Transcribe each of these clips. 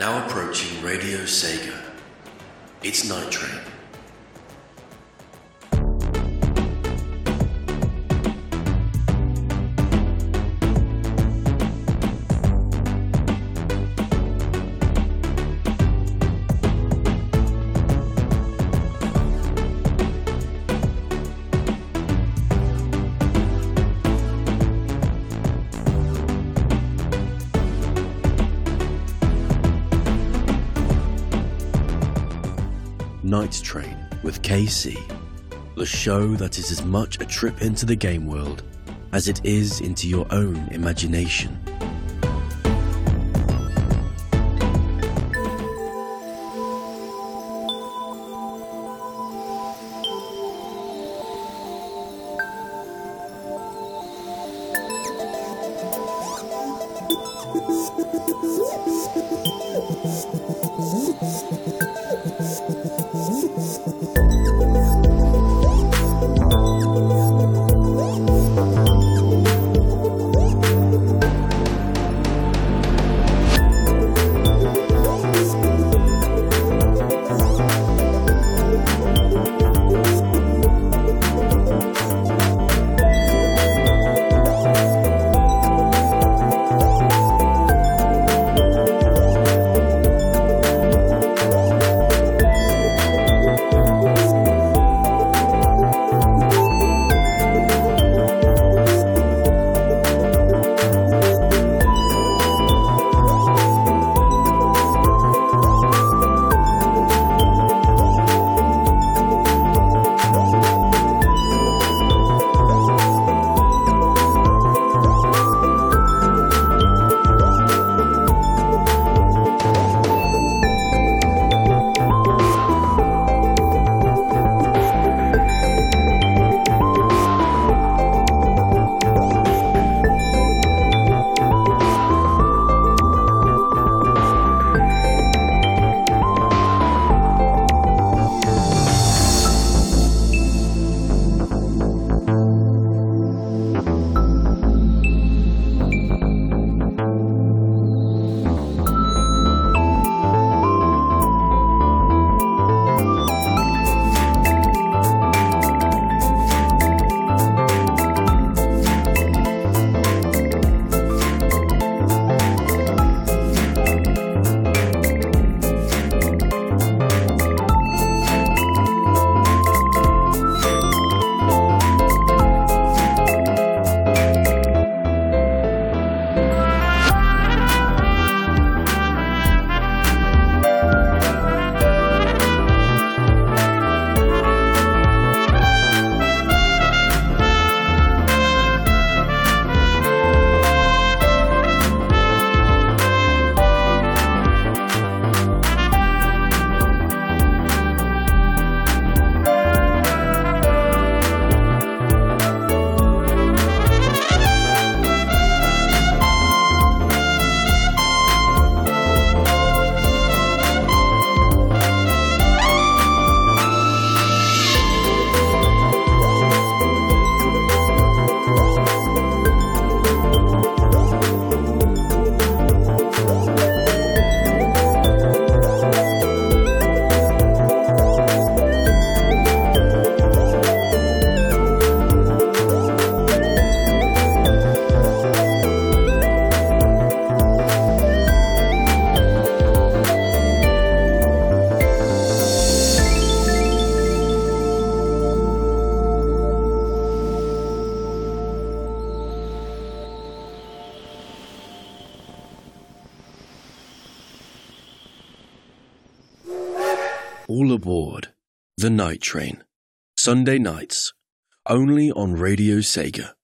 Now approaching Radio Sega. It's Night Train. Night Train with KC, the show that is as much a trip into the game world as it is into your own imagination. All aboard the Night Train, Sunday nights, only on Radio Sega.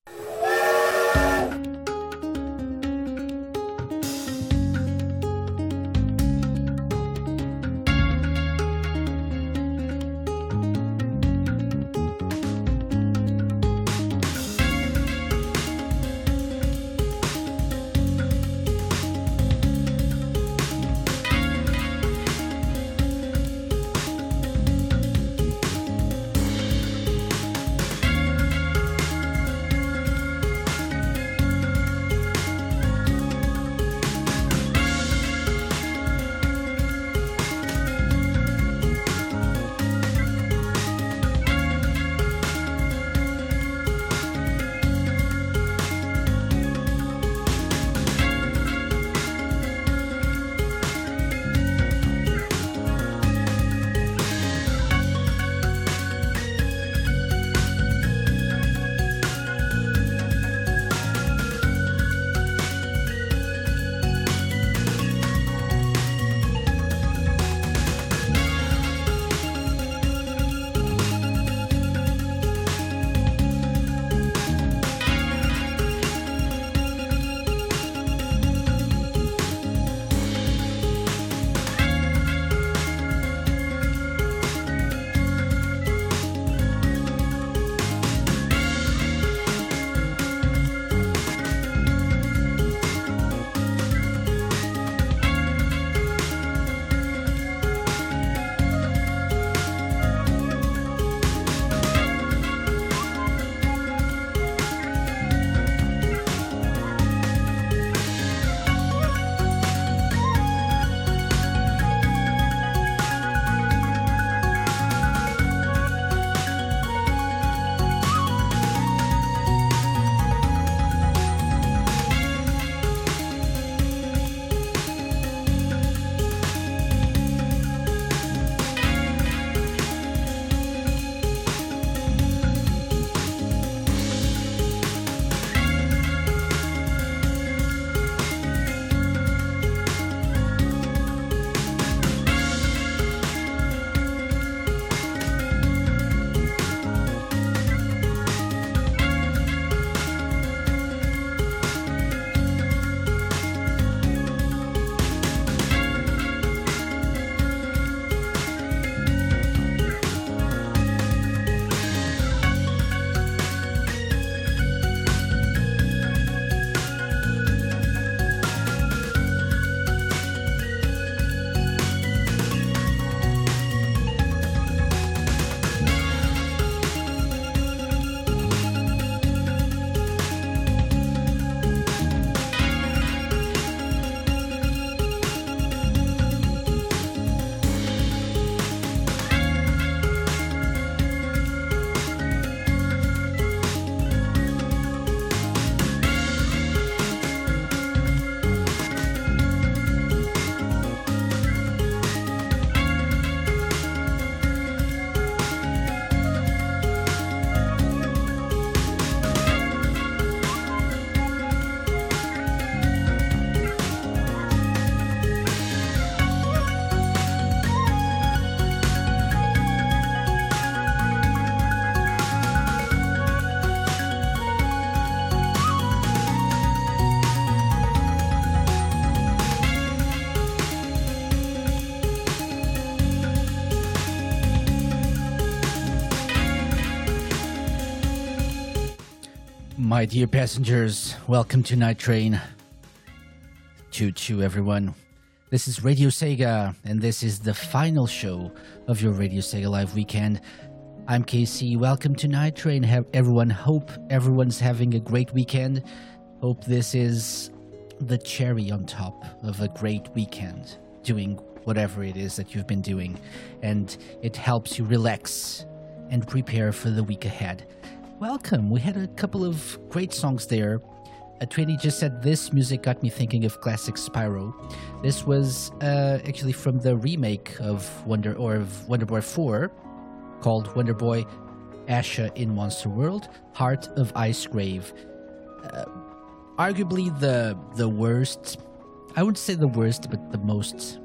My dear passengers, welcome to Night Train. Choo choo, everyone. This is Radio Sega, and this is the final show of your Radio Sega Live weekend. I'm KC. Welcome to Night Train. Hope everyone's having a great weekend. Hope this is the cherry on top of a great weekend, doing whatever it is that you've been doing, and it helps you relax and prepare for the week ahead. Welcome. We had a couple of great songs there. Twinny just said this music got me thinking of classic Spyro. This was actually from the remake of Wonder Boy 4, called Wonder Boy Asha in Monster World, Heart of Icegrave. Arguably the worst, I wouldn't say the worst, but the most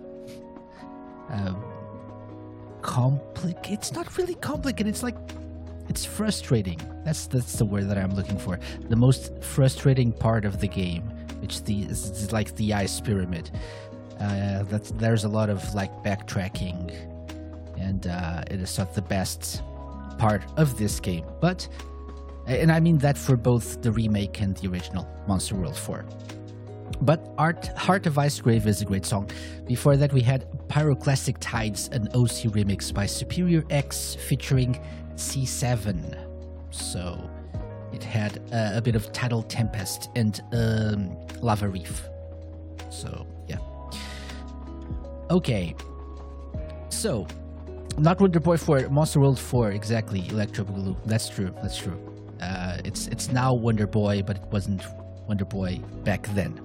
complicated. It's not really complicated. It's frustrating. That's the word that I'm looking for. The most frustrating part of the game, which is like the ice pyramid. There's a lot of backtracking, and it is not the best part of this game. And I mean that for both the remake and the original Monster World 4. But Heart of Icegrave is a great song. Before that, we had Pyroclastic Tides, an OC remix by Superior X featuring C7. So it had a bit of Tidal Tempest and Lava Reef. So yeah. Okay. So not Wonder Boy 4, Monster World 4, exactly. Electro Boogaloo. That's true. It's now Wonder Boy, but it wasn't Wonder Boy back then.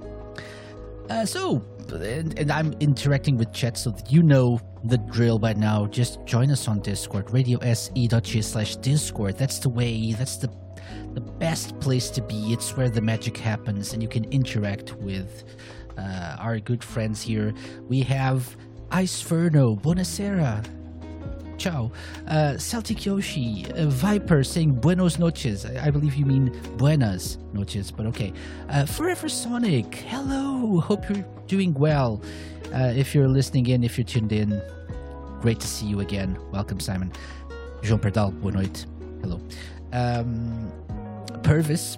And I'm interacting with chat, so that you know the drill by now. Just join us on Discord, radiose.gg/Discord. That's the way, that's the best place to be. It's where the magic happens, and you can interact with our good friends here. We have Iceferno, Buonasera, ciao, Celtic Yoshi, Viper saying buenos noches. I believe you mean buenas noches, but okay. Forever Sonic, hello, hope you're doing well. If you're listening in, if you're tuned in, great to see you again. Welcome, Simon. João Pardal, boa noite. Hello. Purvis,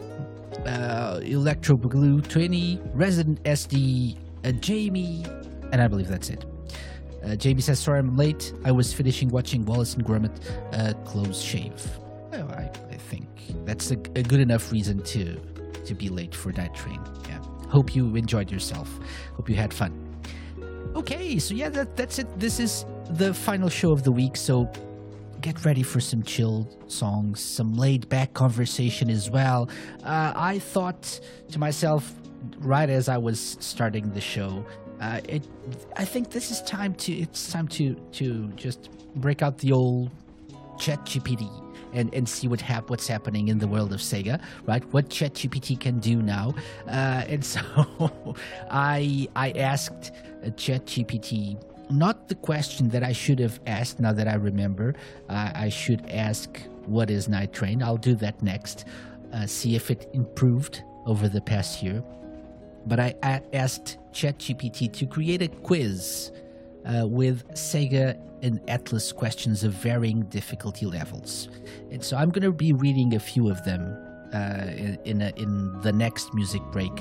Electro Boogaloo 20, Resident SD, Jamie, and I believe that's it. Jamie says, sorry I'm late. I was finishing watching Wallace and Gromit close shave. Well, I think that's a good enough reason to be late for Night Train. Yeah. Hope you enjoyed yourself. Hope you had fun. Okay, so yeah, that's it. This is the final show of the week, so get ready for some chilled songs, some laid-back conversation as well. I thought to myself, right as I was starting the show, I think this is time to just break out the old ChatGPT and see what's happening in the world of Sega, right? What ChatGPT can do now, and so I asked ChatGPT not the question that I should have asked. Now that I remember, I should ask, "What is Night Train?" I'll do that next. See if it improved over the past year. But I asked ChatGPT to create a quiz with Sega and Atlas questions of varying difficulty levels. And so I'm going to be reading a few of them in the next music break,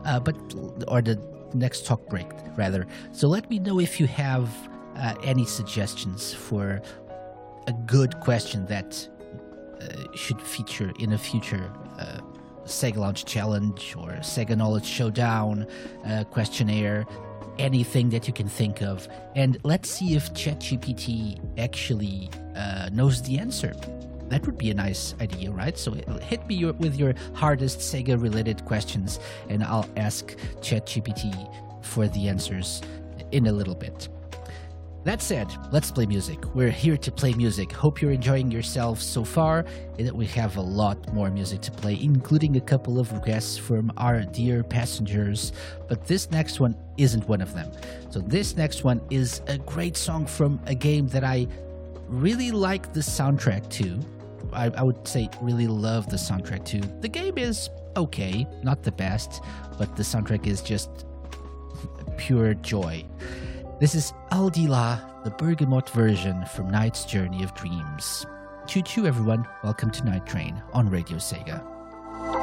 or the next talk break, rather. So let me know if you have any suggestions for a good question that should feature in a future Sega Launch Challenge or Sega Knowledge Showdown questionnaire, anything that you can think of. And let's see if ChatGPT actually knows the answer. That would be a nice idea, right? So hit me with your hardest Sega-related questions, and I'll ask ChatGPT for the answers in a little bit. That said, let's play music. We're here to play music. Hope you're enjoying yourself so far, and that we have a lot more music to play, including a couple of requests from our dear passengers. But this next one isn't one of them. So this next one is a great song from a game that I really like the soundtrack to. I would say really love the soundtrack to. The game is okay, not the best, but the soundtrack is just pure joy. This is Aldila, the Bergamot version from Night's Journey of Dreams. Choo choo, everyone. Welcome to Night Train on Radio Sega.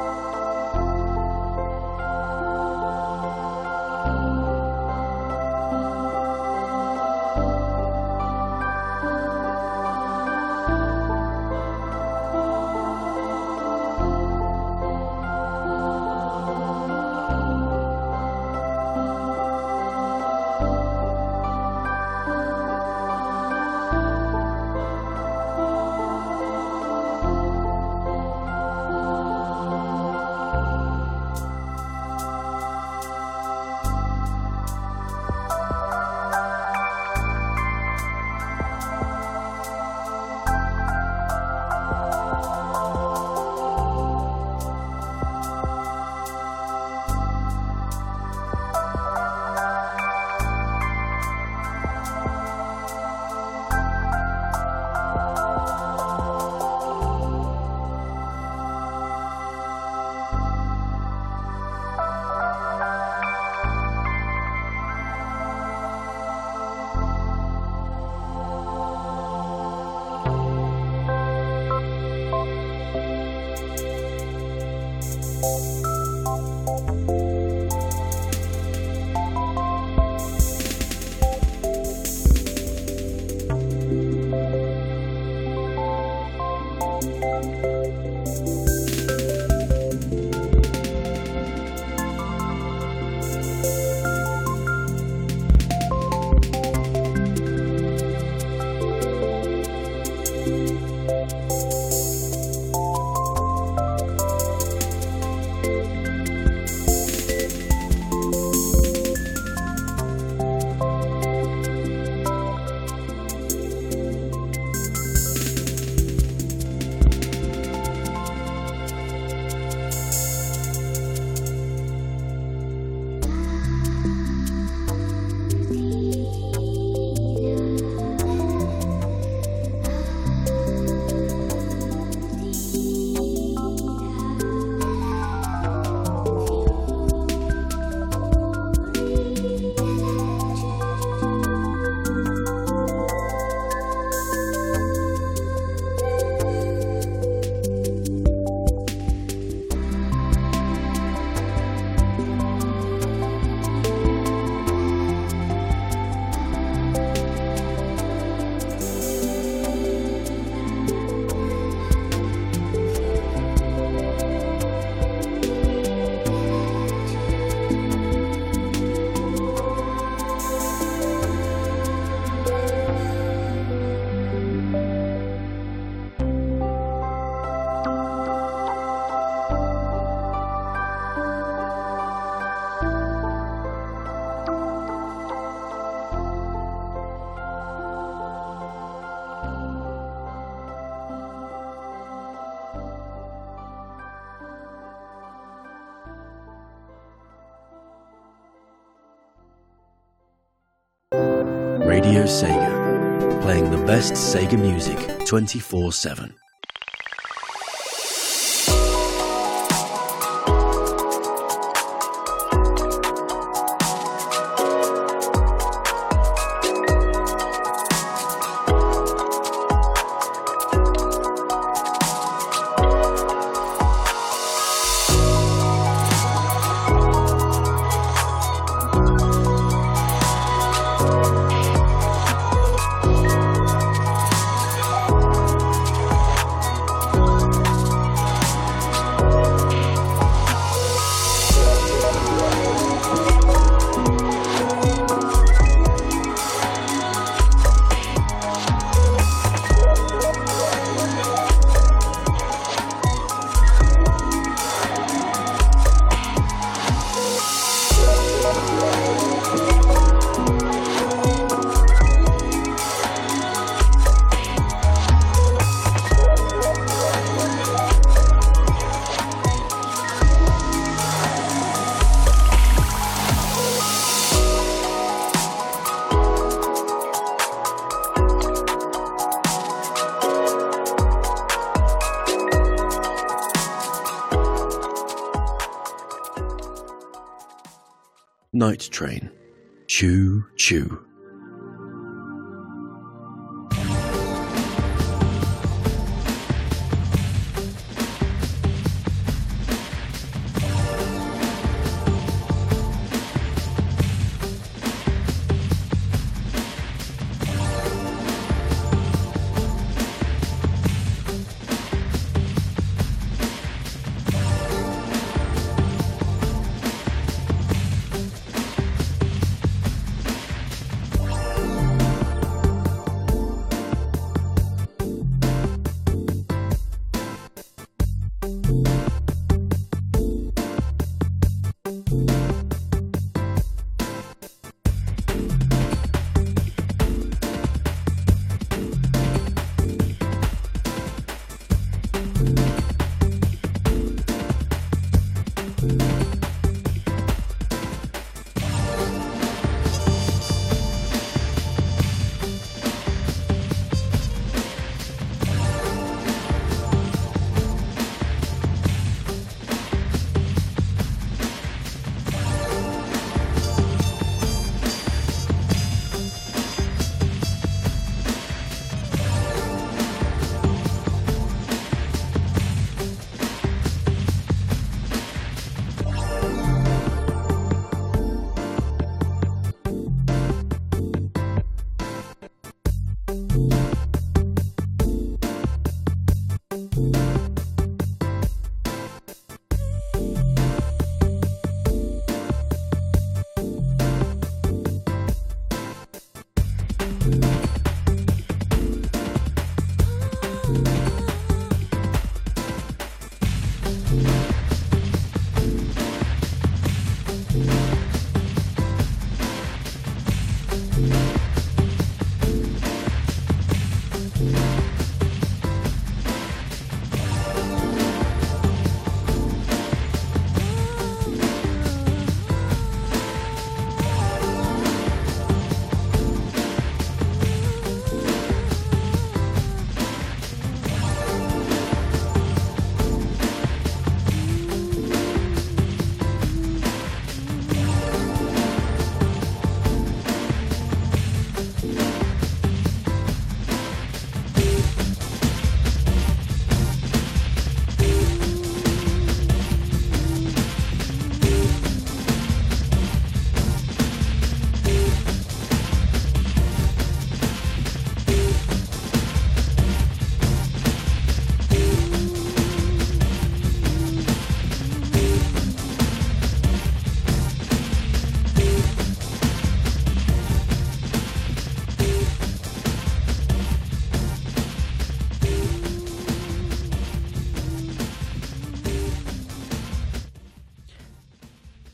Radio Sega, playing the best Sega music 24/7. Night Train. Choo choo.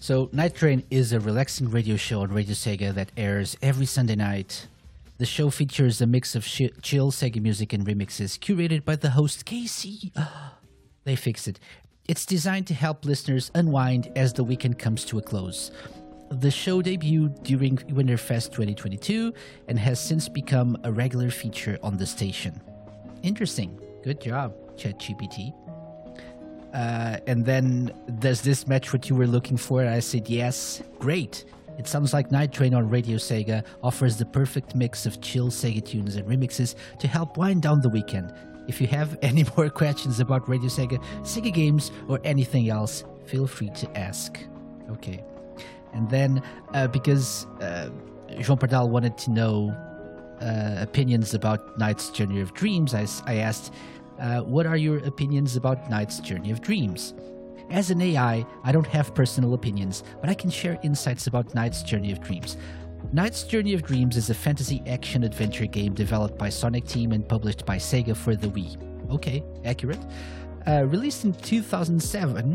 So, Night Train is a relaxing radio show on Radio Sega that airs every Sunday night. The show features a mix of chill Sega music and remixes curated by the host Casey. They fixed it. It's designed to help listeners unwind as the weekend comes to a close. The show debuted during Winterfest 2022 and has since become a regular feature on the station. Interesting. Good job, ChatGPT. And then, does this match what you were looking for? I said yes. Great. It sounds like Night Train on Radio Sega offers the perfect mix of chill Sega tunes and remixes to help wind down the weekend. If you have any more questions about Radio Sega, Sega games, or anything else, feel free to ask. Okay. And then, because Jean Pardal wanted to know opinions about Knight's Journey of Dreams, I asked, what are your opinions about Knight's Journey of Dreams? As an AI, I don't have personal opinions, but I can share insights about Knight's Journey of Dreams. Knight's Journey of Dreams is a fantasy action-adventure game developed by Sonic Team and published by Sega for the Wii. Okay, accurate. Released in 2007,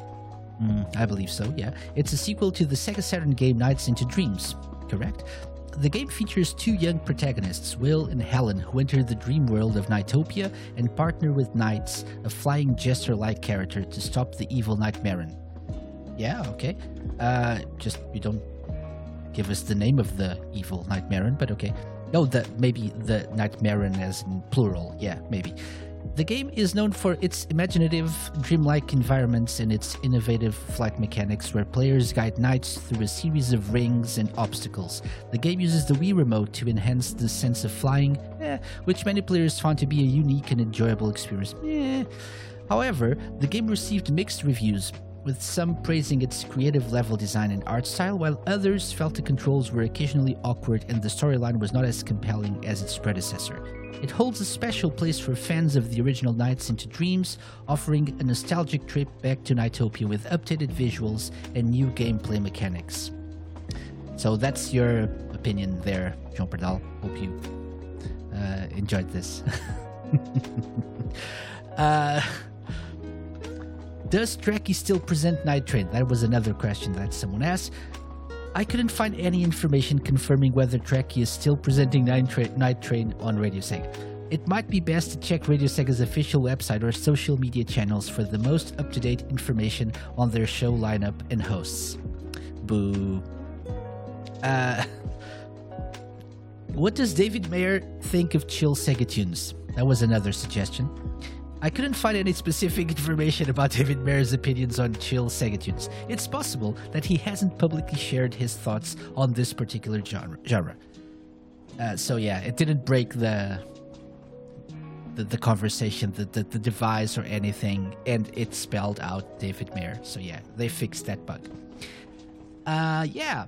I believe so, yeah. It's a sequel to the Sega Saturn game Nights into Dreams, correct? The game features two young protagonists, Will and Helen, who enter the dream world of Nightopia and partner with Knights, a flying jester-like character, to stop the evil Nightmaren. Yeah, okay. Just, you don't give us the name of the evil Nightmaren, but okay. Oh, maybe the Nightmaren as in plural. Yeah, maybe. The game is known for its imaginative, dreamlike environments and its innovative flight mechanics where players guide knights through a series of rings and obstacles. The game uses the Wii Remote to enhance the sense of flying, which many players found to be a unique and enjoyable experience. However, the game received mixed reviews, with some praising its creative level design and art style, while others felt the controls were occasionally awkward and the storyline was not as compelling as its predecessor. It holds a special place for fans of the original Nights into Dreams, offering a nostalgic trip back to Nightopia with updated visuals and new gameplay mechanics. So that's your opinion there, Jean Pardal. Hope you enjoyed this. Does Trekkie still present Night Train? That was another question that someone asked. I couldn't find any information confirming whether Trekkie is still presenting Night Train on Radio Sega. It might be best to check Radio Sega's official website or social media channels for the most up-to-date information on their show lineup and hosts. Boo. What does David Mayer think of chill Sega tunes? That was another suggestion. I couldn't find any specific information about David Mayer's opinions on chill Sega tunes. It's possible that he hasn't publicly shared his thoughts on this particular genre. So yeah, it didn't break the conversation, the device or anything, and it spelled out David Mayer. So yeah, they fixed that bug. Yeah.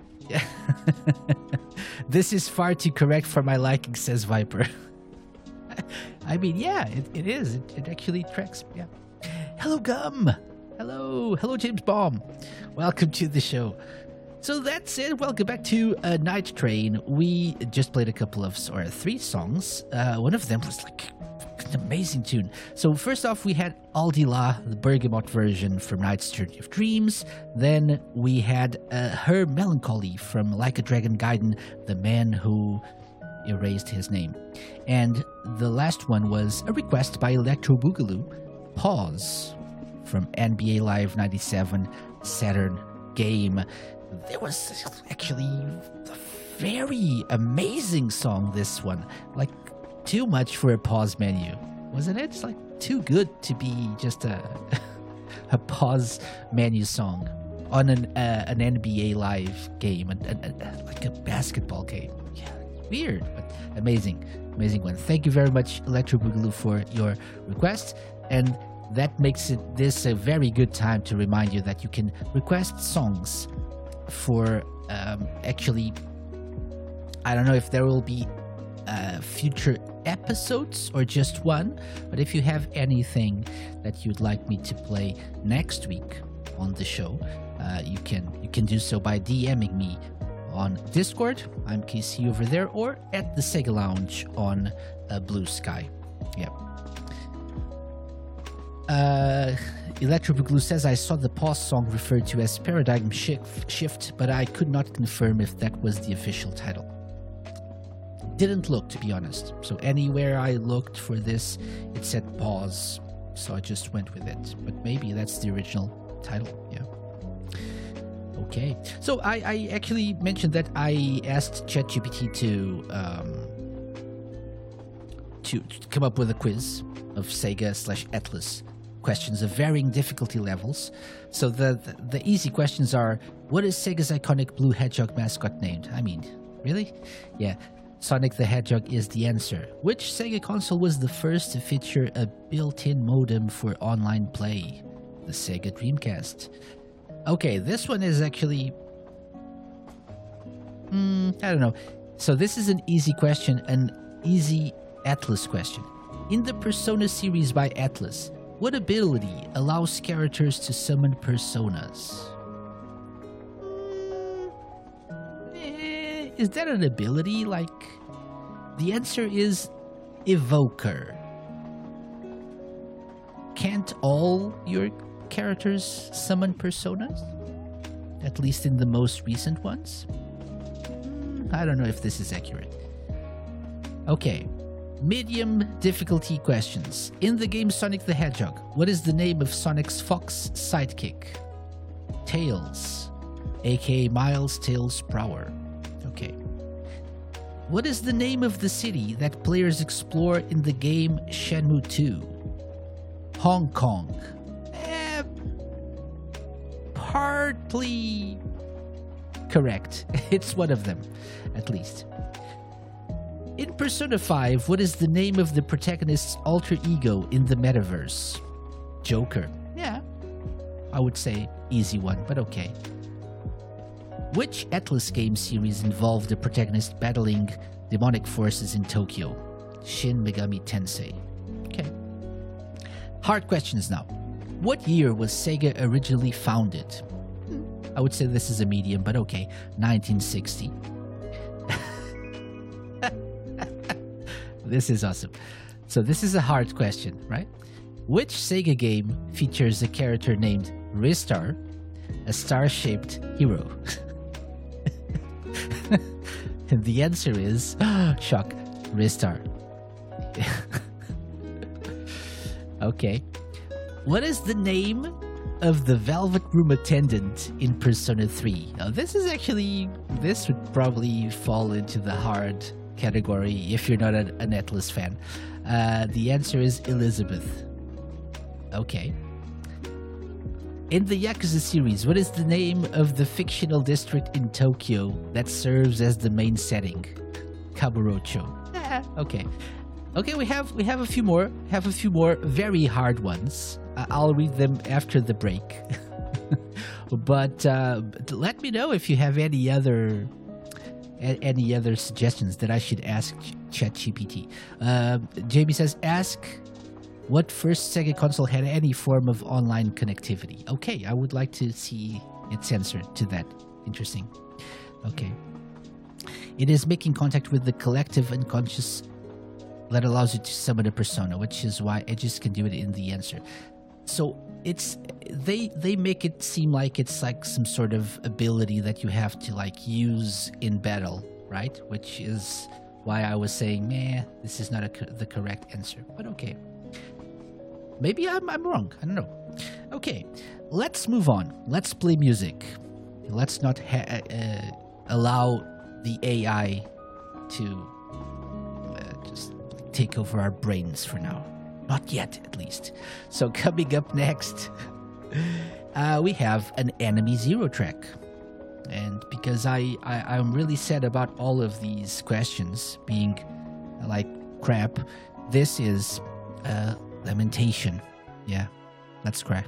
This is far too correct for my liking, says Viper. I mean, yeah, it is. It actually tracks. Yeah. Hello, Gum. Hello, James Baum. Welcome to the show. So that's it. Welcome back to Night Train. We just played a couple of, or three songs. One of them was like an amazing tune. So first off, we had Aldi La, the Bergamot version from Knight's Journey of Dreams. Then we had Her Melancholy from Like a Dragon Gaiden, the man who erased his name. And the last one was a request by Electro Boogaloo, Pause, from NBA Live 97 Saturn game. There was actually a very amazing song, this one. Like, too much for a pause menu, wasn't it? It's like too good to be just a pause menu song on an NBA Live game, like a basketball game. Yeah, weird, but amazing one. Thank you very much, Electro Boogaloo, for your request, and that makes this a very good time to remind you that you can request songs for actually, I don't know if there will be future episodes or just one, but if you have anything that you'd like me to play next week on the show, you can do so by DMing me on Discord. I'm KC over there, or at the Sega Lounge on Blue Sky. Yeah. Uh, Electroblue says, I saw the pause song referred to as Paradigm Shift, but I could not confirm if that was the official title. Didn't look, to be honest. So anywhere I looked for this, it said pause. So I just went with it. But maybe that's the original title, yeah. Okay. So I actually mentioned that I asked ChatGPT to come up with a quiz of Sega/Atlus questions of varying difficulty levels. So the easy questions are, what is Sega's iconic blue hedgehog mascot named? I mean, really? Yeah. Sonic the Hedgehog is the answer. Which Sega console was the first to feature a built-in modem for online play? The Sega Dreamcast. Okay, this one is actually... I don't know. So this is an easy question, an easy Atlus question. In the Persona series by Atlus, what ability allows characters to summon personas? Is that an ability? Like, the answer is Evoker. Can't all your characters summon personas? At least in the most recent ones? I don't know if this is accurate. Okay. Medium difficulty questions. In the game Sonic the Hedgehog, what is the name of Sonic's fox sidekick? Tails, aka Miles Tails Prower. Okay. What is the name of the city that players explore in the game Shenmue 2? Hong Kong. Partly correct. It's one of them, at least. In Persona 5, what is the name of the protagonist's alter ego in the metaverse? Joker. Yeah. I would say easy one, but okay. Which Atlus game series involved the protagonist battling demonic forces in Tokyo? Shin Megami Tensei. Okay. Hard questions now. What year was Sega originally founded? I would say this is a medium, but okay. 1960. This is awesome. So this is a hard question, right? Which Sega game features a character named Ristar, a star-shaped hero? And the answer is, shock, Ristar. Okay. What is the name of the Velvet Room attendant in Persona 3? Now, this would probably fall into the hard category if you're not an Atlus fan. The answer is Elizabeth. Okay. In the Yakuza series, what is the name of the fictional district in Tokyo that serves as the main setting? Kamurocho. Okay. Okay, we have a few more. Have a few more very hard ones. I'll read them after the break. But let me know if you have any other suggestions that I should ask ChatGPT. Jamie says, ask what first Sega console had any form of online connectivity. Okay, I would like to see its answer to that. Interesting. Okay. It is making contact with the collective unconscious that allows you to summon a persona, which is why edges can do it in the answer. So it's they make it seem like it's like some sort of ability that you have to like use in battle, right? Which is why I was saying, this is not the correct answer. But okay, maybe I'm wrong. I don't know. Okay, let's move on. Let's play music. Let's not allow the AI to just take over our brains for now. Not yet, at least. So coming up next, we have an Enemy Zero track. And because I'm really sad about all of these questions being like crap, this is Lamentation. Yeah, let's cry.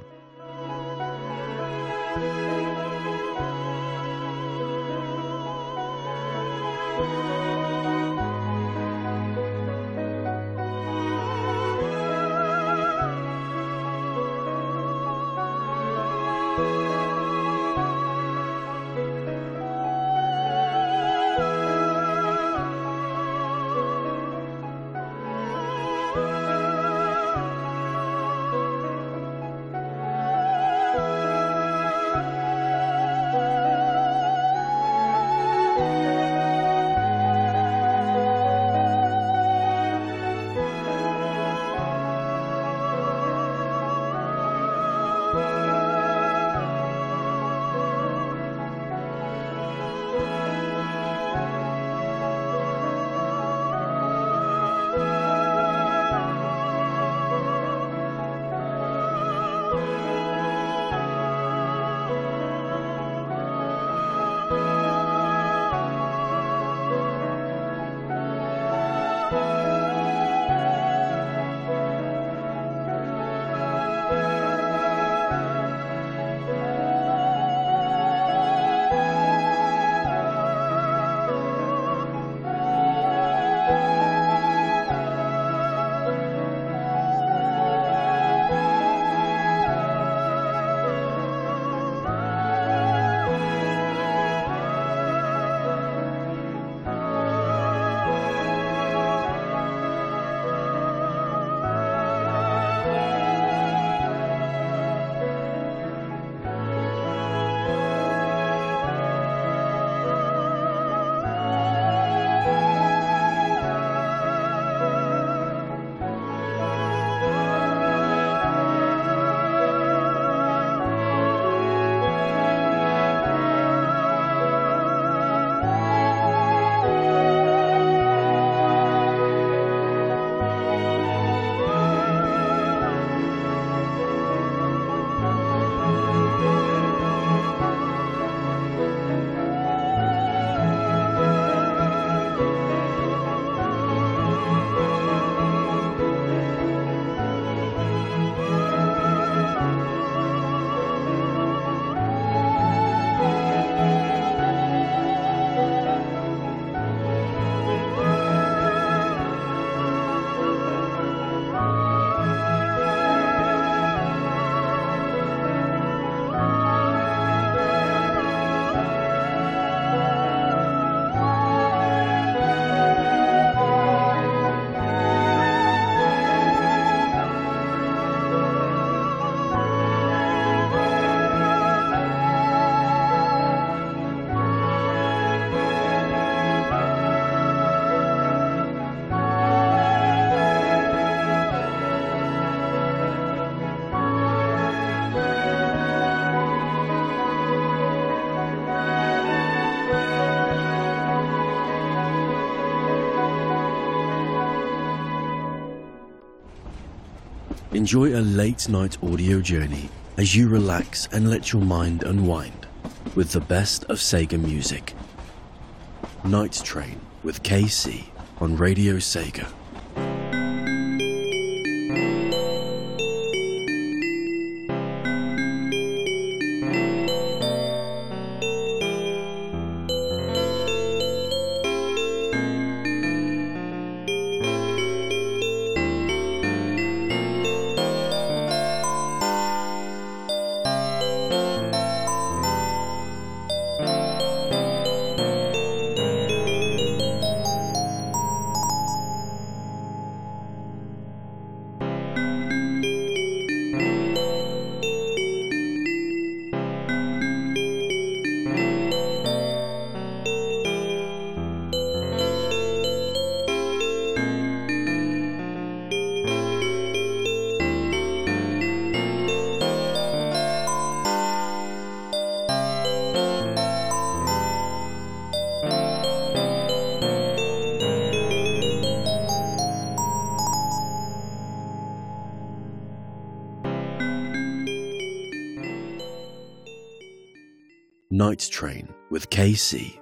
Enjoy a late-night audio journey as you relax and let your mind unwind with the best of Sega music. Night Train with KC on Radio Sega. Night Train with KC.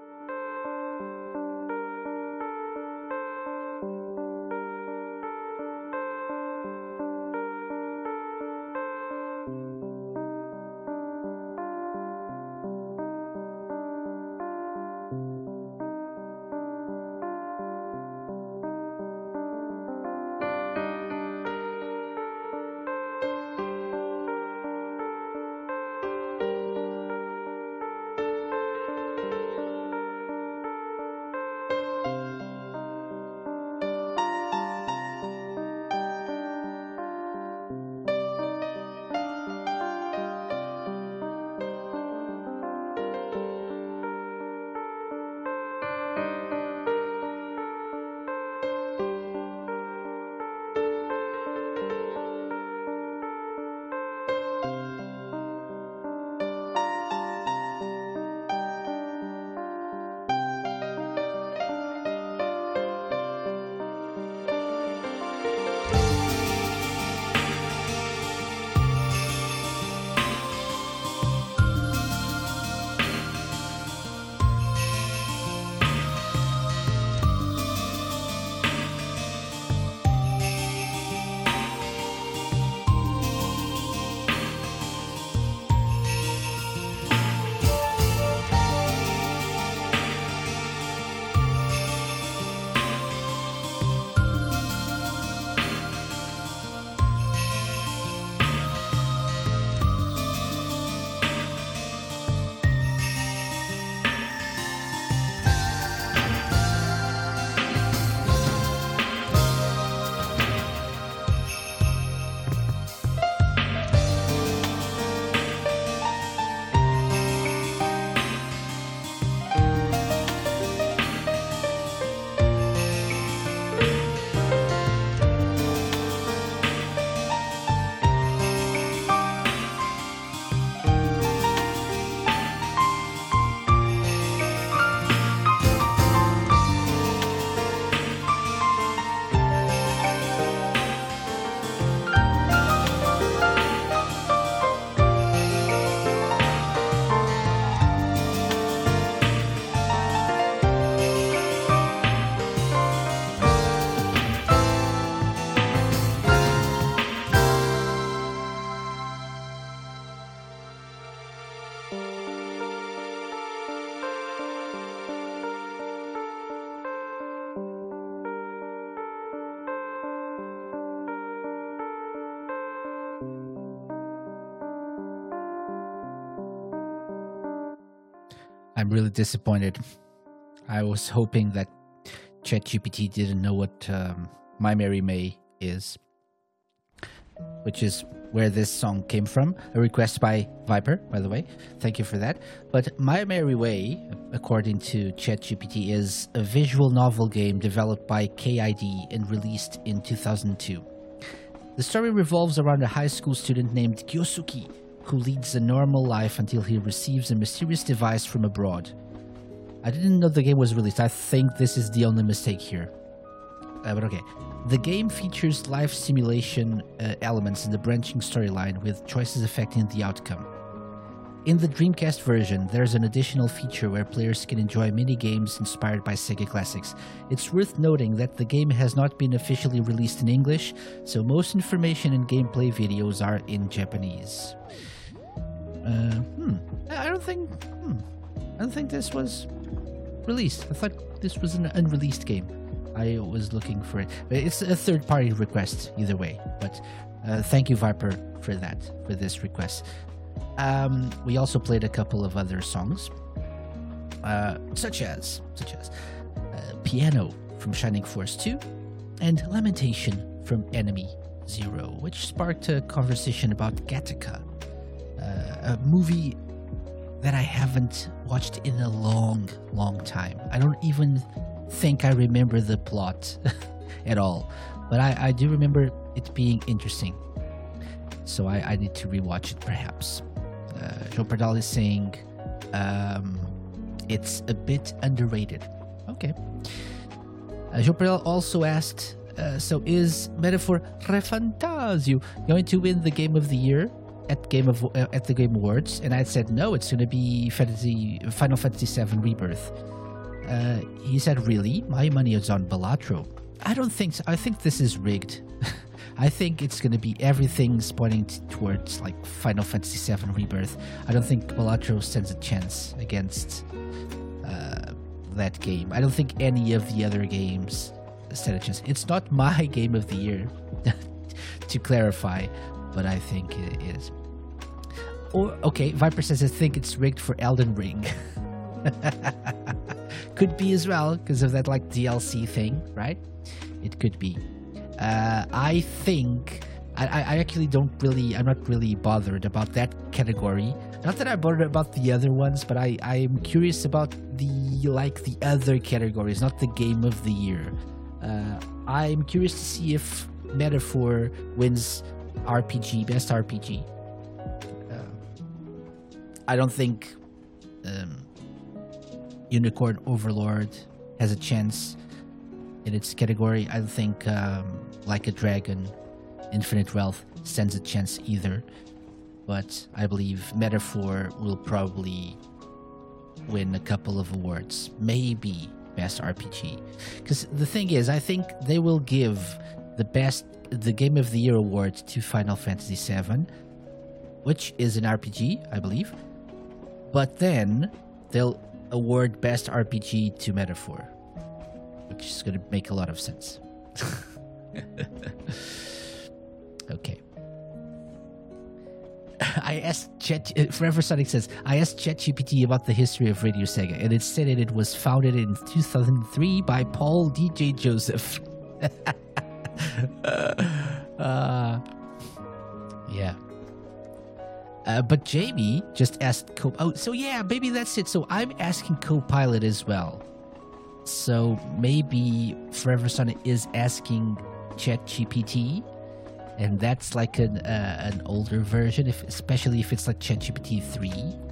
I'm really disappointed. I was hoping that ChatGPT didn't know what My Merry May is, which is where this song came from. A request by Viper, by the way. Thank you for that. But My Merry Way, according to ChatGPT, is a visual novel game developed by KID and released in 2002. The story revolves around a high school student named Kyosuke, who leads a normal life until he receives a mysterious device from abroad. I didn't know the game was released. I think this is the only mistake here. But okay. The game features life simulation elements in the branching storyline with choices affecting the outcome. In the Dreamcast version, there's an additional feature where players can enjoy mini-games inspired by Sega classics. It's worth noting that the game has not been officially released in English, so most information and gameplay videos are in Japanese. I don't think this was released. I thought this was an unreleased game. I was looking for it. It's a third-party request either way, but thank you, Viper, for this request. We also played a couple of other songs, such as Piano from Shining Force 2 and Lamentation from Enemy Zero, which sparked a conversation about Gattaca, a movie that I haven't watched in a long time. I don't even think I remember the plot at all, but I do remember it being interesting. So I need to rewatch it perhaps. Joe Pardal is saying it's a bit underrated. Okay. Joe Pardal also asked, so is Metaphor Refantasio going to win the Game of the Year at the Game Awards? And I said no, it's going to be Final Fantasy VII Rebirth. He said, really? My money is on Balatro. I don't think so. I think this is rigged. I think it's going to be everything's pointing towards like Final Fantasy VII Rebirth. I don't think Balatro stands a chance against that game. I don't think any of the other games stand a chance. It's not my Game of the Year, to clarify, but I think it is. Or okay, Viper says I think it's rigged for Elden Ring. Could be as well because of that like DLC thing, right? It could be. I think I actually I'm not really bothered about that category. Not that I'm bothered about the other ones, but I'm curious about the other categories, not the Game of the Year. I'm curious to see if Metaphor wins RPG, best RPG. I don't think Unicorn Overlord has a chance in its category. I don't think Like a Dragon, Infinite Wealth stands a chance either. But I believe Metaphor will probably win a couple of awards. Maybe Best RPG. Because the thing is, I think they will give the Game of the Year award to Final Fantasy VII, which is an RPG, I believe. But then they'll award Best RPG to Metaphor, which is going to make a lot of sense. Okay. I asked Forever Sonic says, I asked ChatGPT about the history of Radio Sega, and it said it was founded in 2003 by Paul DJ Joseph. Yeah. But Jamie just asked so yeah, maybe that's it. So I'm asking Copilot as well. So maybe Forever Sonic is asking ChatGPT, and that's like an older version, especially if it's like ChatGPT 3.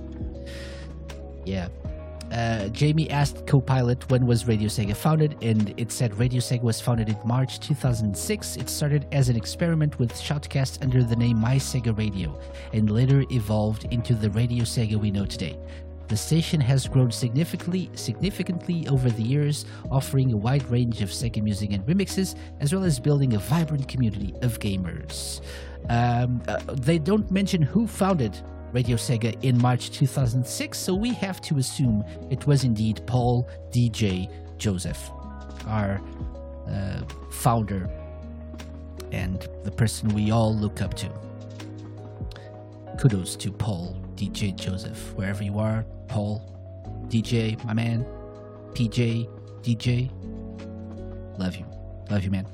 Yeah. Jamie asked Copilot when was Radio Sega founded, and it said Radio Sega was founded in March 2006. It started as an experiment with shoutcasts under the name My Sega Radio, and later evolved into the Radio Sega we know today. The station has grown significantly over the years, offering a wide range of Sega music and remixes, as well as building a vibrant community of gamers. They don't mention who founded Radio Sega in March 2006, so we have to assume it was indeed Paul DJ Joseph, our founder and the person we all look up to. Kudos to Paul DJ Joseph, wherever you are. Paul DJ, my man. PJ DJ, love you, man.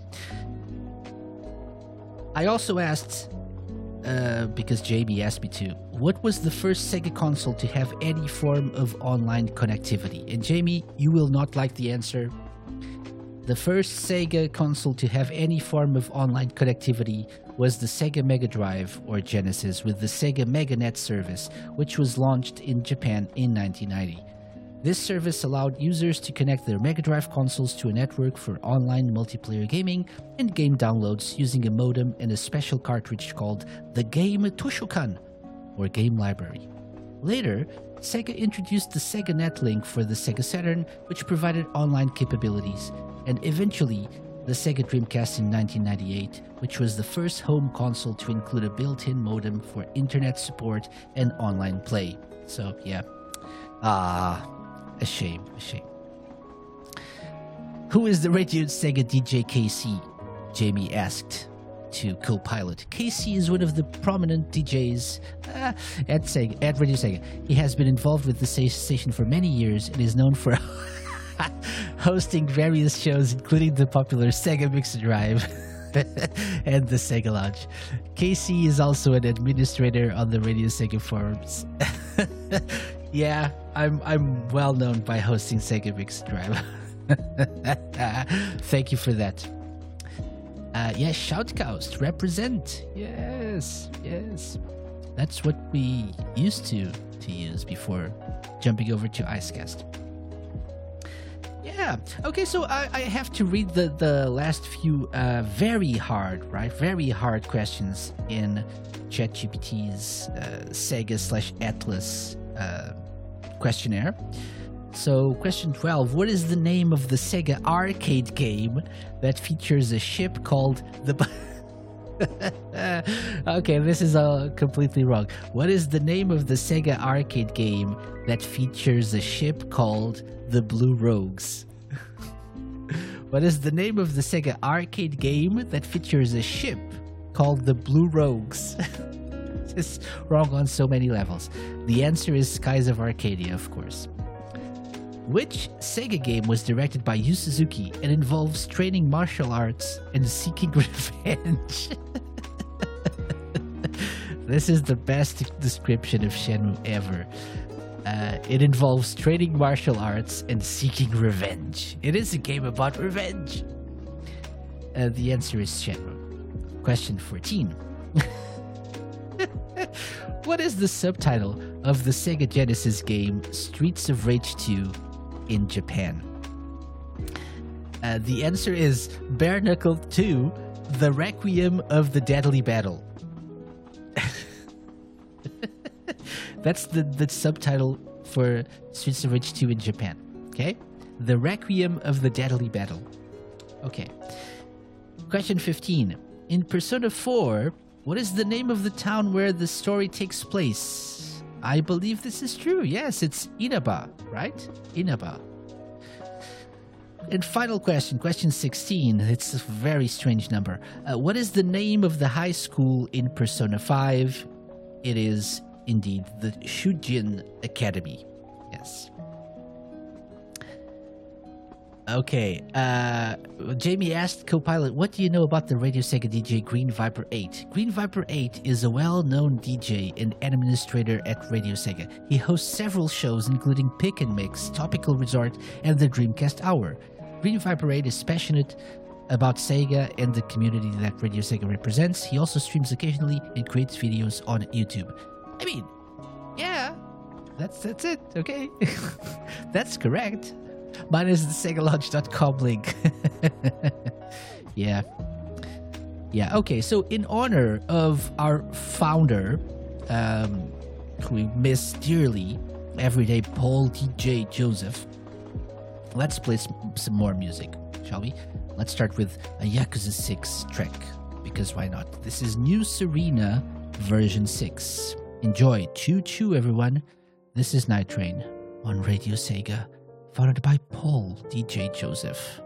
I also asked, because JB asked me to, what was the first Sega console to have any form of online connectivity? And Jamie, you will not like the answer. The first Sega console to have any form of online connectivity was the Sega Mega Drive, or Genesis, with the Sega MegaNet service, which was launched in Japan in 1990. This service allowed users to connect their Mega Drive consoles to a network for online multiplayer gaming and game downloads using a modem and a special cartridge called the Game Tushokan, or Game Library. Later, Sega introduced the Sega Netlink for the Sega Saturn, which provided online capabilities, and eventually the Sega Dreamcast in 1998, which was the first home console to include a built-in modem for internet support and online play. So, yeah. A shame. Who is the Radio Sega DJ KC? Jamie asked to co-pilot. KC is one of the prominent DJs at Radio Sega. He has been involved with the station for many years and is known for hosting various shows, including the popular Sega Mix Drive and the Sega Lounge. KC is also an administrator on the Radio Sega forums. Yeah, I'm well known by hosting Sega Mix Drive. Thank you for that. Yes, Shoutcast, represent. Yes. That's what we used to use before jumping over to Icecast. Yeah. Okay, so I have to read the last few very hard questions in ChatGPT's Sega/Atlas questionnaire. So, question 12. What is the name of the Sega arcade game that features a ship called the... Okay, this is completely wrong. What is the name of the Sega arcade game that features a ship called the Blue Rogues? What is the name of the Sega arcade game that features a ship called the Blue Rogues? It's wrong on so many levels. The answer is Skies of Arcadia, of course. Which Sega game was directed by Yu Suzuki and involves training martial arts and seeking revenge? This is the best description of Shenmue ever. It involves training martial arts and seeking revenge. It is a game about revenge. The answer is Shenmue. Question 14. What is the subtitle of the Sega Genesis game Streets of Rage 2 in Japan? The answer is Bare Knuckle 2, The Requiem of the Deadly Battle. That's the subtitle for Streets of Rage 2 in Japan. Okay? The Requiem of the Deadly Battle. Okay. Question 15. In Persona 4, what is the name of the town where the story takes place? I believe this is true. Yes, it's Inaba, right? Inaba. And final question, question 16. It's a very strange number. What is the name of the high school in Persona 5? It is indeed the Shujin Academy. Yes. Okay. Jamie asked Copilot, what do you know about the Radio Sega DJ Green Viper 8? Green Viper 8 is a well-known DJ and administrator at Radio Sega. He hosts several shows including Pick and Mix, Topical Resort, and the Dreamcast Hour. Green Viper 8 is passionate about Sega and the community that Radio Sega represents. He also streams occasionally and creates videos on YouTube. I mean, yeah, that's it, okay? That's correct. Mine is the SegaLaunch.com link. Yeah. Okay, so in honor of our founder, who we miss dearly, everyday Paul DJ Joseph, let's play some more music, shall we? Let's start with a Yakuza 6 track, because why not? This is New Serena version 6. Enjoy. Choo choo, everyone. This is Night Train on Radio Sega, followed by Paul DJ Joseph.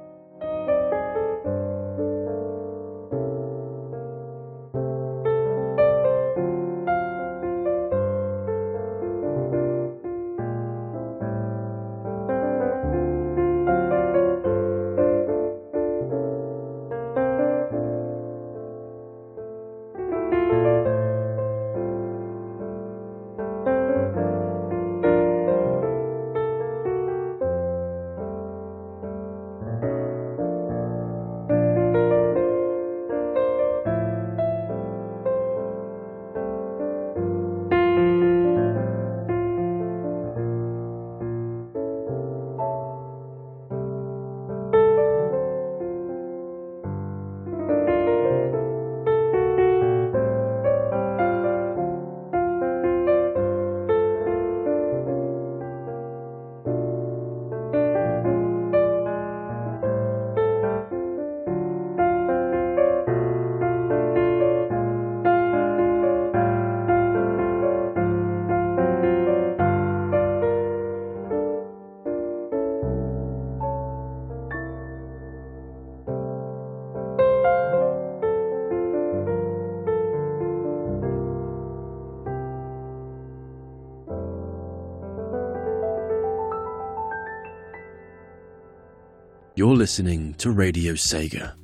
You're listening to Radio Sega.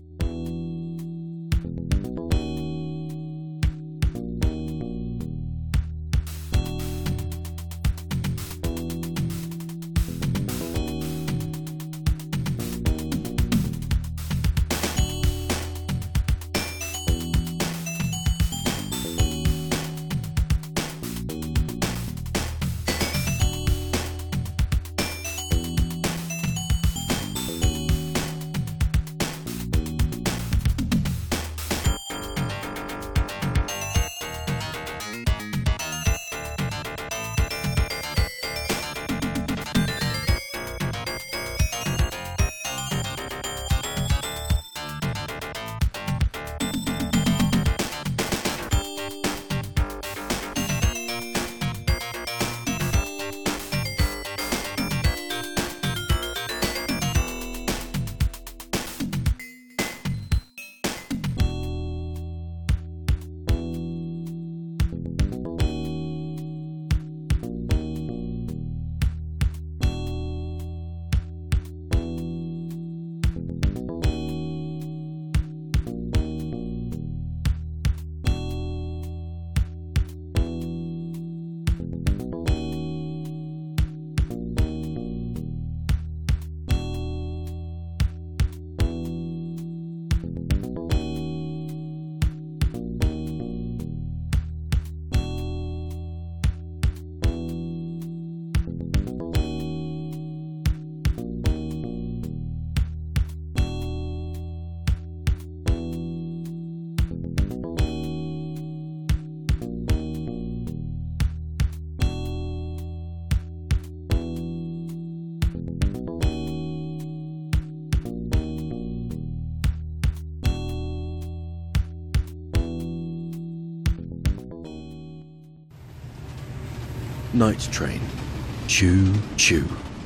Night Train. Choo choo.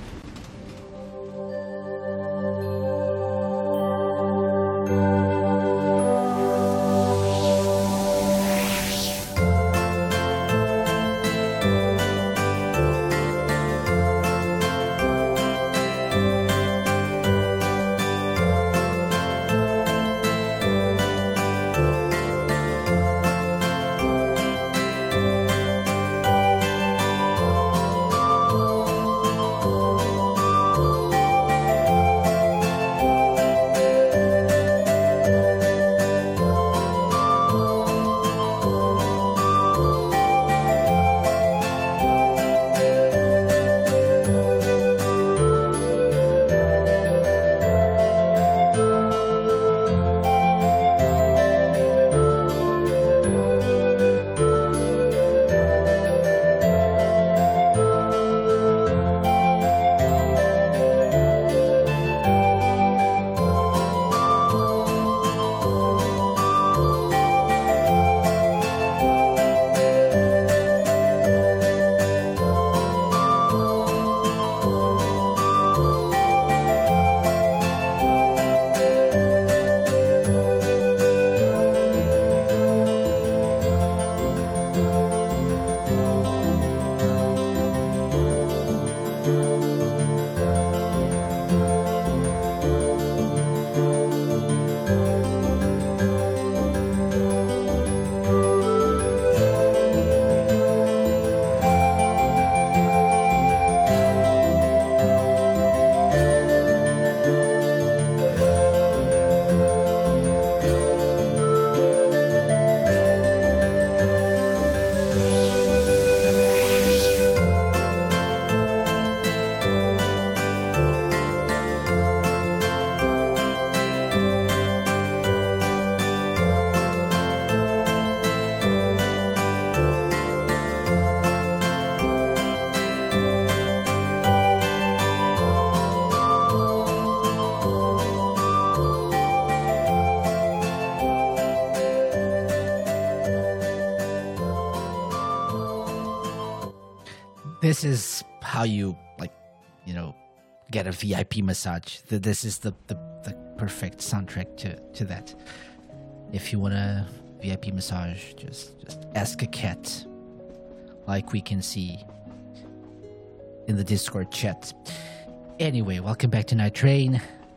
This is how you, get a VIP massage. This is the perfect soundtrack to that. If you want a VIP massage, just ask a cat, like we can see in the Discord chat. Anyway, welcome back to Night Train.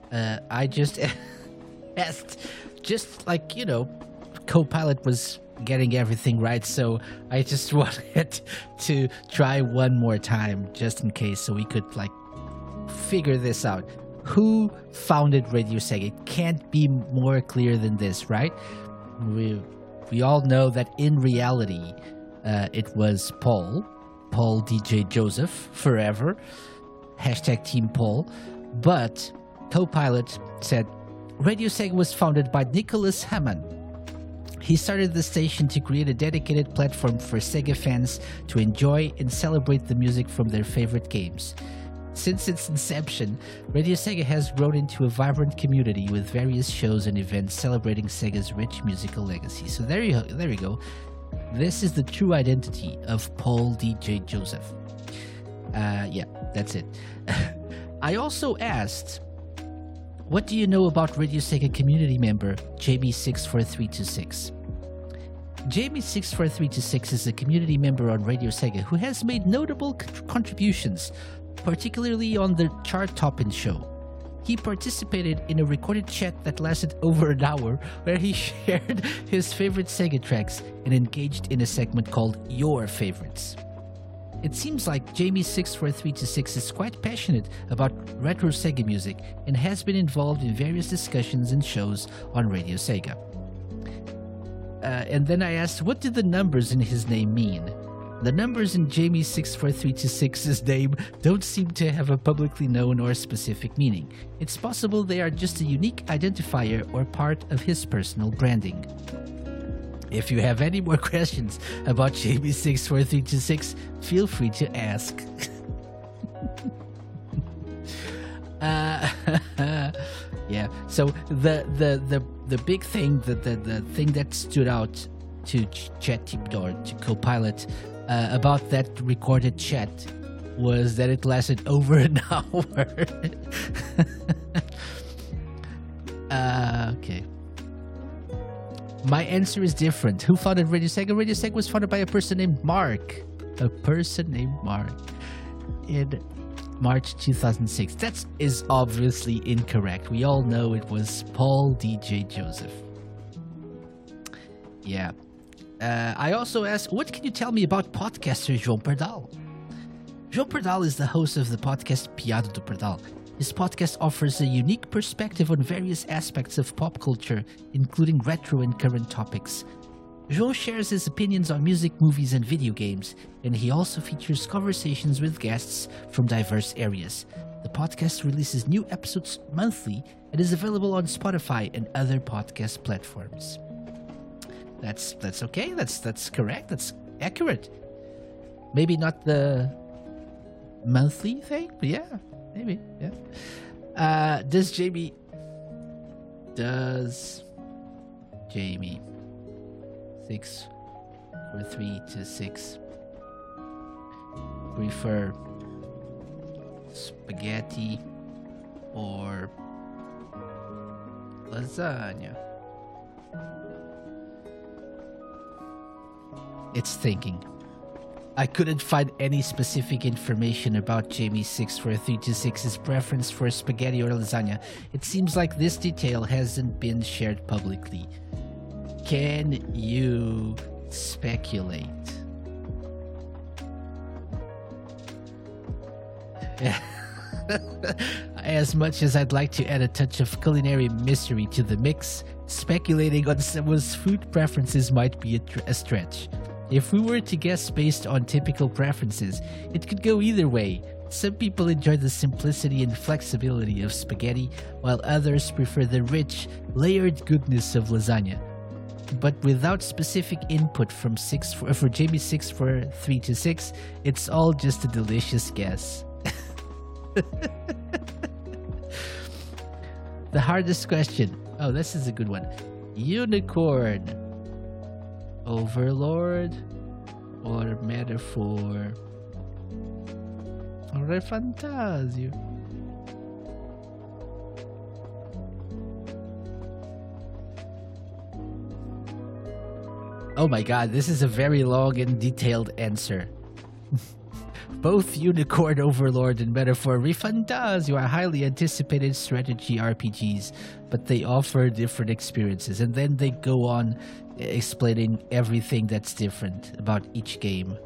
I just asked, just like, Copilot was getting everything right, so I just wanted to try one more time just in case, so we could like figure this out. Who founded Radio Sega? It can't be more clear than this, right? We all know that in reality, it was Paul DJ Joseph, forever. Hashtag Team Paul. But Copilot said Radio Sega was founded by Nicholas Hammond. He started the station to create a dedicated platform for Sega fans to enjoy and celebrate the music from their favorite games. Since its inception, Radio Sega has grown into a vibrant community with various shows and events celebrating Sega's rich musical legacy. So there you go. This is the true identity of Paul DJ Joseph. Yeah, that's it. I also asked, what do you know about Radio Sega community member Jamie64326? Jamie64326 is a community member on Radio Sega who has made notable contributions, particularly on the Chart Toppin show. He participated in a recorded chat that lasted over an hour where he shared his favorite Sega tracks and engaged in a segment called Your Favorites. It seems like Jamie64326 is quite passionate about retro Sega music and has been involved in various discussions and shows on Radio Sega. And then I asked, what did the numbers in his name mean? The numbers in Jamie64326's name don't seem to have a publicly known or specific meaning. It's possible they are just a unique identifier or part of his personal branding. If you have any more questions about Jamie64326, feel free to ask. Yeah. So the big thing, the thing that stood out to Chat or to Copilot about that recorded chat was that it lasted over an hour. Okay. My answer is different. Who founded Radio Sega? Radio Sega was founded by a person named Mark. In March 2006. That is obviously incorrect. We all know it was Paul DJ Joseph. Yeah. I also asked, what can you tell me about podcaster João Pardal? João Pardal is the host of the podcast Piada do Pardal. His podcast offers a unique perspective on various aspects of pop culture, including retro and current topics. João shares his opinions on music, movies, and video games, and he also features conversations with guests from diverse areas. The podcast releases new episodes monthly and is available on Spotify and other podcast platforms. That's okay. That's correct. That's accurate. Maybe not the monthly thing, but yeah, maybe. Yeah. Does Jamie 6 or 3 to 6 prefer spaghetti or lasagna? It's thinking. I couldn't find any specific information about Jamie64326's preference for spaghetti or lasagna. It seems like this detail hasn't been shared publicly. Can you speculate? As much as I'd like to add a touch of culinary mystery to the mix, speculating on someone's food preferences might be a stretch. If we were to guess based on typical preferences, it could go either way. Some people enjoy the simplicity and flexibility of spaghetti, while others prefer the rich, layered goodness of lasagna. But without specific input from for Jamie64326, it's all just a delicious guess. The hardest question. Oh, this is a good one. Unicorn, overlord, or metaphor, or a fantasio? Oh my god, this is a very long and detailed answer. both Unicorn Overlord and Metaphor Refund does. You are highly anticipated strategy RPGs, but they offer different experiences. And then they go on explaining everything that's different about each game.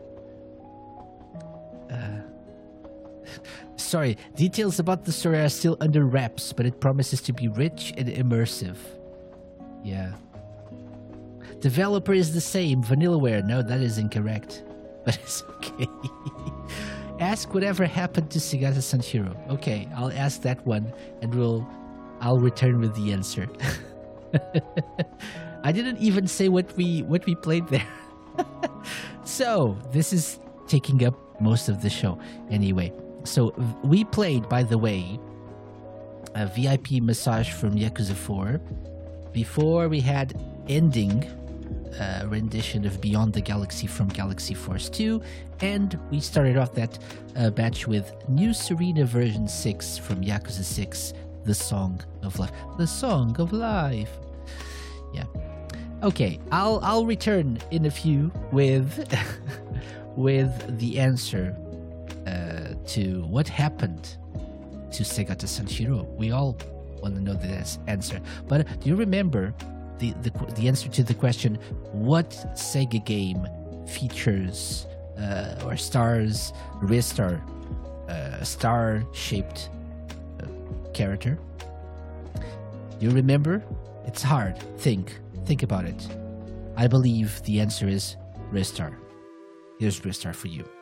Sorry, details about the story are still under wraps, but it promises to be rich and immersive. Yeah. Developer is the same, Vanillaware. No, that is incorrect. But it's okay. Ask whatever happened to Segata Sanshiro. Okay, I'll ask that one and I'll return with the answer. I didn't even say what we played there. So, this is taking up most of the show. Anyway, so we played, by the way, a VIP Massage from Yakuza 4 before we had Ending, rendition of Beyond the Galaxy from Galaxy Force 2, and we started off that batch with New Serena version 6 from Yakuza 6, The Song of Life. The Song of Life. Yeah. Okay, I'll return in a few with with the answer to what happened to Segata Sanshiro. We all want to know the answer. But do you remember the answer to the question, what Sega game features or stars Ristar, star-shaped character? Do you remember? It's hard. Think about it. I believe the answer is Ristar. Here's Ristar for you.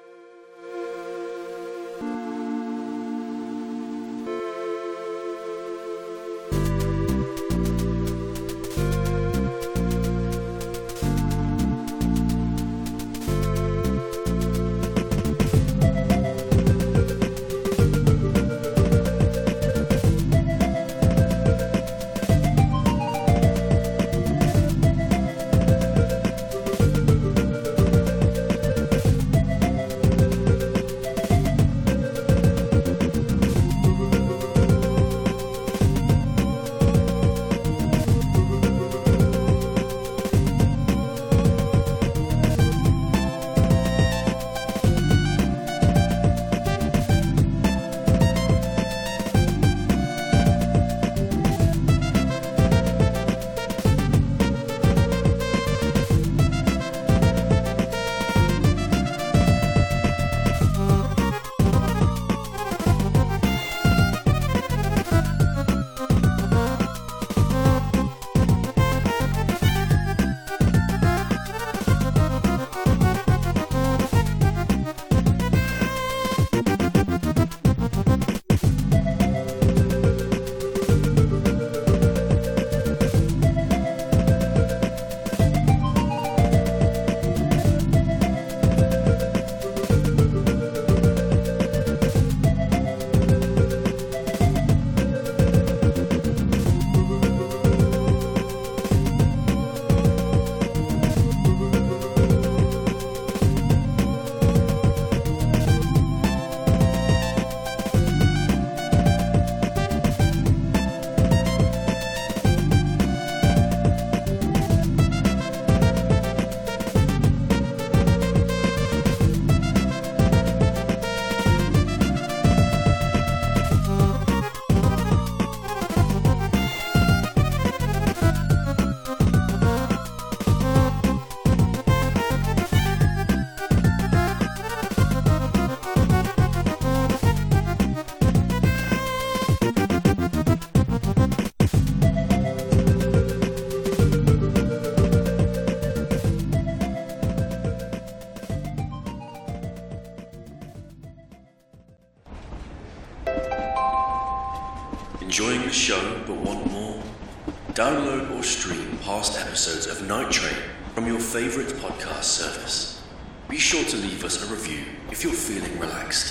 Enjoying the show but want more? Download or stream past episodes of Night Train from your favorite podcast service. Be sure to leave us a review if you're feeling relaxed.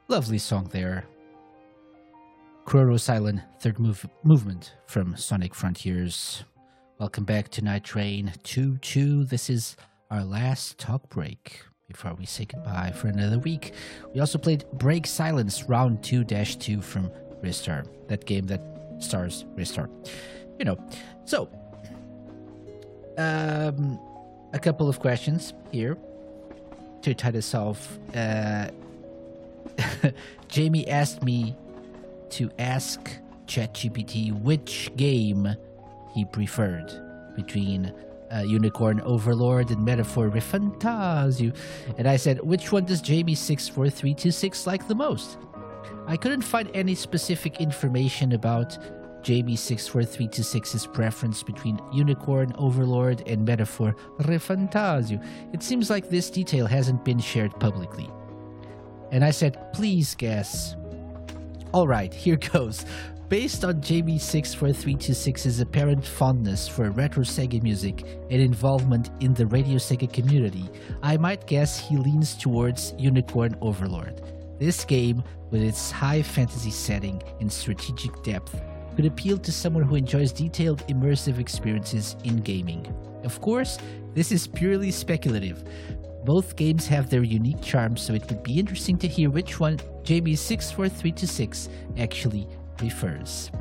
Lovely song there. Kuroros Island, third movement from Sonic Frontiers. Welcome back to Night Train 2-2. This is our last talk break before we say goodbye for another week. We also played Break Silence Round 2-2 from Ristar, that game that stars Ristar. You know, so a couple of questions here to try to solve. Jamie asked me to ask ChatGPT which game he preferred between Unicorn Overlord and Metaphor Refantasio. And I said, which one does Jamie64326 like the most? I couldn't find any specific information about Jamie64326's preference between Unicorn Overlord and Metaphor Refantasio. It seems like this detail hasn't been shared publicly. And I said, please guess. Alright, here goes. Based on Jamie64326's apparent fondness for retro Sega music and involvement in the Radio Sega community, I might guess he leans towards Unicorn Overlord. This game, with its high fantasy setting and strategic depth, could appeal to someone who enjoys detailed, immersive experiences in gaming. Of course, this is purely speculative. Both games have their unique charms, so it would be interesting to hear which one Jamie64326 actually prefers.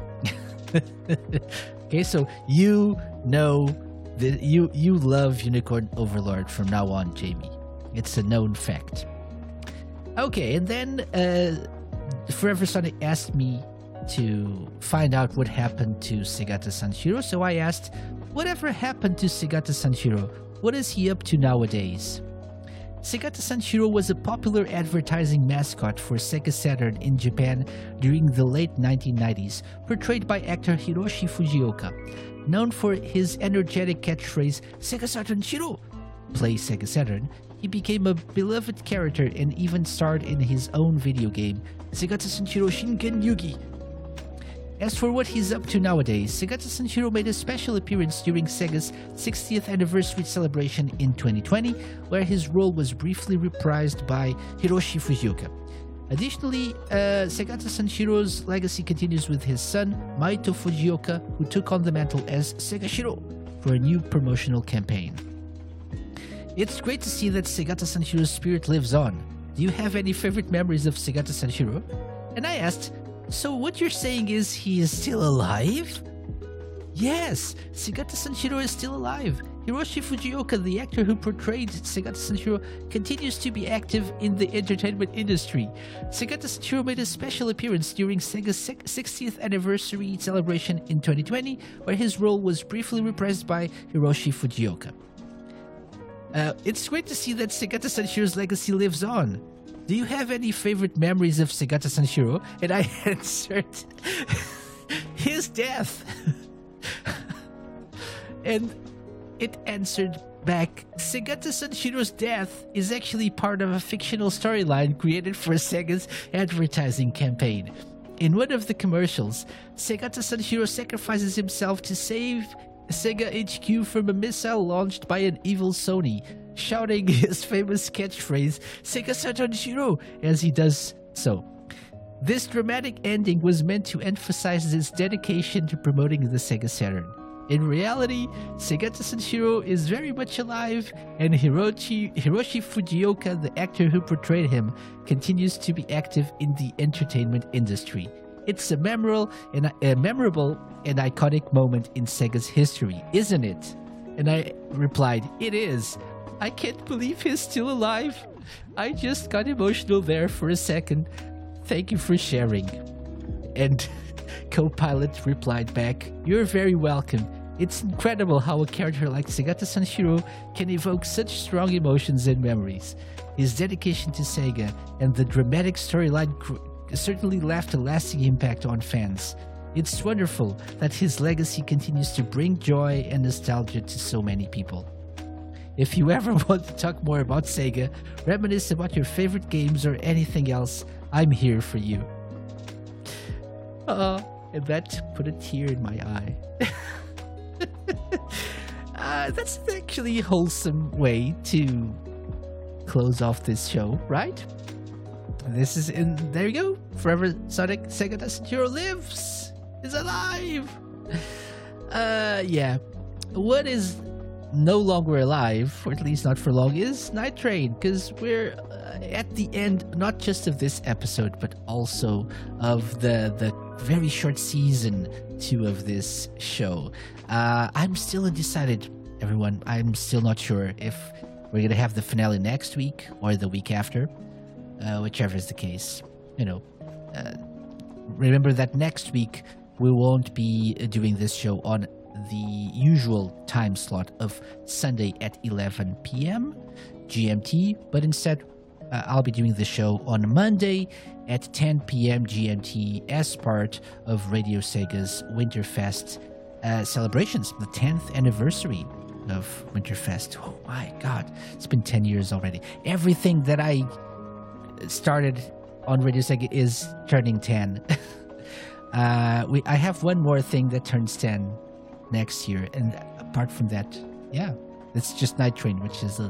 Okay, so you know that you love Unicorn Overlord from now on, Jamie. It's a known fact. Okay, and then Forever Sonic asked me to find out what happened to Segata Sanshiro, so I asked, whatever happened to Segata Sanshiro? What is he up to nowadays? Segata Sanshiro was a popular advertising mascot for Sega Saturn in Japan during the late 1990s, portrayed by actor Hiroshi Fujioka. Known for his energetic catchphrase, Sega Saturn Shiro, play Sega Saturn, he became a beloved character and even starred in his own video game, Segata Sanshiro Shingen Yugi. As for what he's up to nowadays, Segata Sanshiro made a special appearance during Sega's 60th anniversary celebration in 2020, where his role was briefly reprised by Hiroshi Fujioka. Additionally, Segata Sanshiro's legacy continues with his son, Maito Fujioka, who took on the mantle as Sega Shiro for a new promotional campaign. It's great to see that Segata Sanshiro's spirit lives on. Do you have any favorite memories of Segata Sanshiro? And I asked, so what you're saying is he is still alive? Yes, Segata Sanshiro is still alive. Hiroshi Fujioka, the actor who portrayed Segata Sanshiro, continues to be active in the entertainment industry. Segata Sanshiro made a special appearance during Sega's 60th anniversary celebration in 2020, where his role was briefly reprised by Hiroshi Fujioka. It's great to see that Segata Sanshiro's legacy lives on. Do you have any favorite memories of Segata Sanshiro? And I answered, his death. And it answered back, Segata Sanshiro's death is actually part of a fictional storyline created for Sega's advertising campaign. In one of the commercials, Segata Sanshiro sacrifices himself to save Sega HQ from a missile launched by an evil Sony, shouting his famous catchphrase, Sega Saturn Shiro, as he does so. This dramatic ending was meant to emphasize his dedication to promoting the Sega Saturn. In reality, Segata Sanshiro is very much alive, and Hiroshi Fujioka, the actor who portrayed him, continues to be active in the entertainment industry. It's a memorable and iconic moment in Sega's history, isn't it? And I replied, it is. I can't believe he's still alive. I just got emotional there for a second. Thank you for sharing. And Copilot replied back, you're very welcome. It's incredible how a character like Segata Sanshiro can evoke such strong emotions and memories. His dedication to Sega and the dramatic storyline certainly left a lasting impact on fans. It's wonderful that his legacy continues to bring joy and nostalgia to so many people. If you ever want to talk more about Sega, reminisce about your favorite games or anything else, I'm here for you. And that put a tear in my eye. That's actually a wholesome way to close off this show, right? This is in. There you go. Forever Sonic Sega Dust Hero lives. Is alive. Yeah. What is no longer alive, or at least not for long, is Night Train, because we're at the end, not just of this episode, but also of the very short season 2 of this show. I'm still undecided, everyone. I'm still not sure if we're going to have the finale next week or the week after, whichever is the case. Remember that next week we won't be doing this show on the usual time slot of Sunday at 11 p.m. GMT, but instead I'll be doing the show on Monday at 10 p.m. GMT as part of Radio Sega's Winterfest celebrations, the 10th anniversary of Winterfest. Oh my god, it's been 10 years already. Everything that I started on Radio Sega is turning 10. I have one more thing that turns 10 next year, and apart from that, yeah, it's just Night Train, which is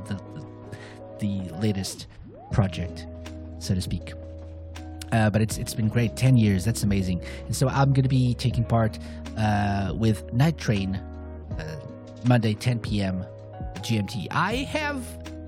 the latest project, so to speak. But it's been great, 10 years, that's amazing. And so I'm going to be taking part with Night Train Monday 10 p.m. GMT. I have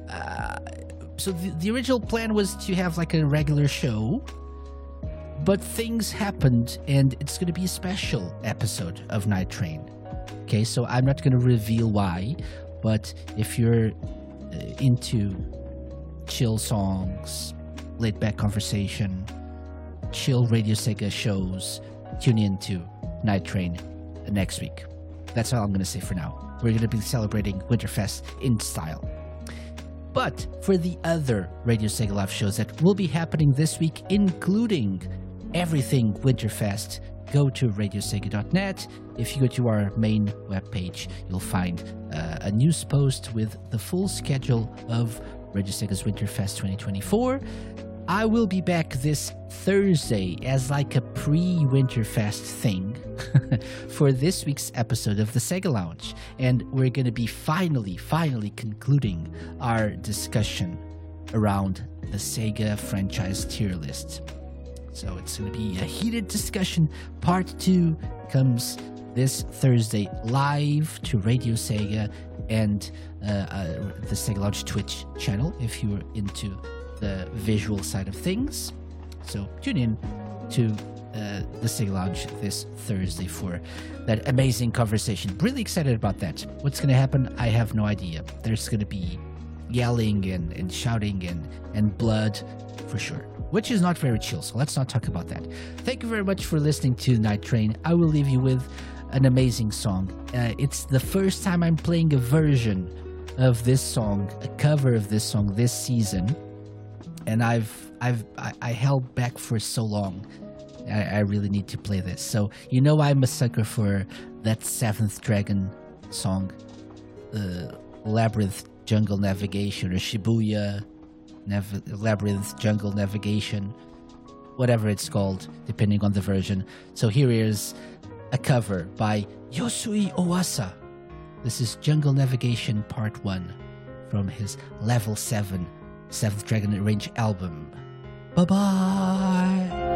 so the original plan was to have like a regular show, but things happened and it's going to be a special episode of Night Train. Okay, so I'm not going to reveal why, but if you're into chill songs, laid back conversation, chill Radio Sega shows, tune in to Night Train next week. That's all I'm going to say for now. We're going to be celebrating Winterfest in style. But for the other Radio Sega Live shows that will be happening this week, including everything Winterfest, go to radiosega.net. If you go to our main webpage, you'll find a news post with the full schedule of Radio Sega's Winterfest 2024. I will be back this Thursday as like a pre-Winterfest thing for this week's episode of the Sega Lounge. And we're going to be finally concluding our discussion around the Sega franchise tier list. So it's going to be a heated discussion. Part 2 comes this Thursday live to Radio Sega and the Sega Lounge Twitch channel if you're into the visual side of things. So tune in to the Sega Lounge this Thursday for that amazing conversation. Really excited about that. What's going to happen? I have no idea. There's going to be yelling and shouting and blood for sure, which is not very chill, so let's not talk about that. Thank you very much for listening to Night Train. I will leave you with an amazing song. It's the first time I'm playing a version of this song, a cover of this song this season, and I held back for so long. I really need to play this. So I'm a sucker for that Seventh Dragon song, Labyrinth Jungle Navigation, or Shibuya Labyrinth Jungle Navigation, whatever it's called, depending on the version. So here is a cover by Yosui Owasa. This is Jungle Navigation Part 1 from his Level 7 Seventh Dragon Range album. Bye-bye!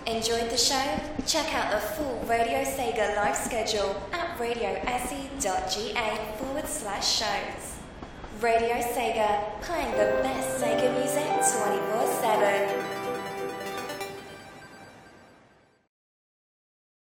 Enjoyed the show? Check out the full Radio Sega live schedule at radiose.ga/shows. Radio Sega, playing the best Sega music 24/7.